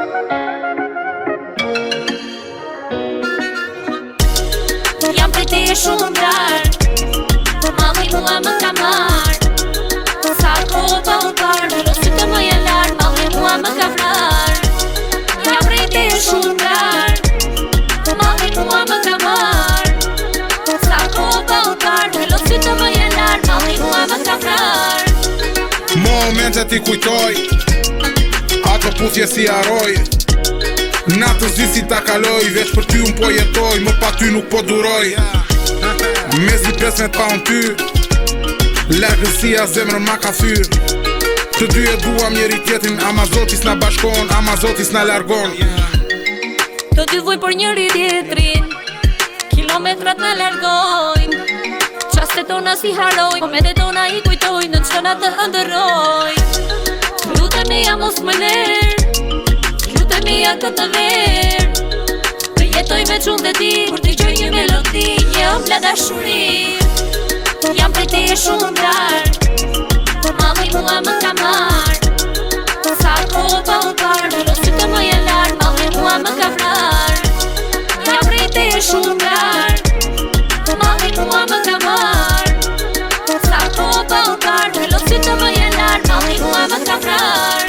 Jam prej teje shumë larg, mami mua më ka marr. Sa kohë pa u parë, në sytë më je larg, mami mua më ka vrar. Jam prej teje shumë larg, mami mua më ka marr. Sa kohë pa u parë, në sytë më je larg, mami mua më ka vrar. Momentet I kujtoj, ato puthje si haroj. Natë zi si ta kaloj, veç për ty unë po jetoj, më pa ty nuk po duroj. Me zi 15 pa unë ty, largësia zemrën ma ka fyr. Të dy e duam njeri tjetin, ama Zotis na bashkon, ama Zotis na largon. Të dy vuj për njëri tjetrin, kilometrat na largojn. Qastet tona si haroj, momentet tona I kujtoj, në qëna të hëndëroj. Lutemi ja mos më ler, lutemi ja këtë ver. Të jetoj me qunë dhe ti, kur t'i gjoj një melodi, një ëmbla dashuri. Jam prej teje shumë larg, mami mua më ka marr. Sa kohë pa u parë, në sytë më je larg, mami mua më ka vrar. Jam prej teje shumë larg, mami mua më ka marr. Sa kohë pa u parë, në sytë më je larg, mami mua më ka vrar.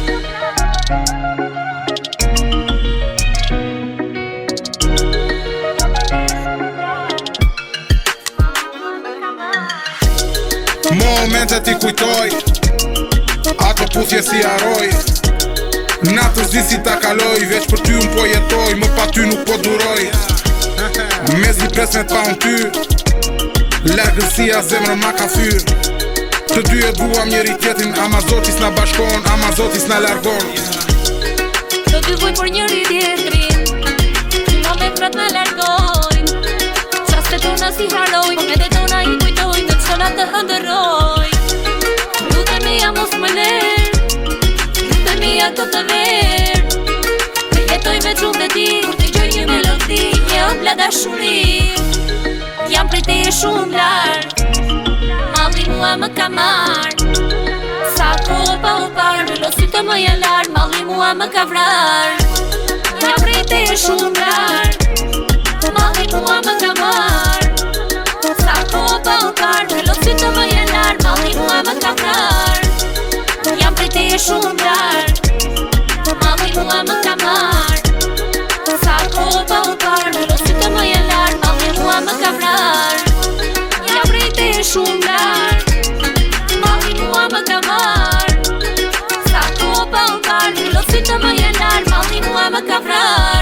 Momentet I kujtoj, ato puthje si haroj. Natë zi si ta kaloj, veç për ty unë po jetoj, më pa ty nuk po duroj. Me zi 15 pa unë ty, largësia zemrën ma ka fyr. Të dy e duam njeri tjetin, ama Zotis na bashkon, ama Zotis na largon. Të dy vuj për njëri tjetrin, kilometrat na largojn. Qastet tona si haroj, momentet tona I kujtoj, në qëna të hëndëroj. Lutemi ja mos më ler, lutemi ja këtë ver. Të jetoj me qunë dhe ti, kur t'i gjoj një melodi, një ëmbla dashuri. Jam prej teje shumë larg, mami mua më ka marr. Sa kohë pa u parë, në sytë më je larg, mami mua më ka vrar. Jam prej teje shumë larg, mami mua më ka marr. Sa kohë pa u parë, në sytë më je larg, mami mua më ka vrar. Jam prej teje shumë larg, mami mua më ka marr. Sa kohë pa u parë, në sytë më je larg, mami mua më ka vrar. Jam prej teje shumë larg, mami mua më ka marr. Sa kohë pa u parë, në sytë më je larg, mami mua më ka vrar.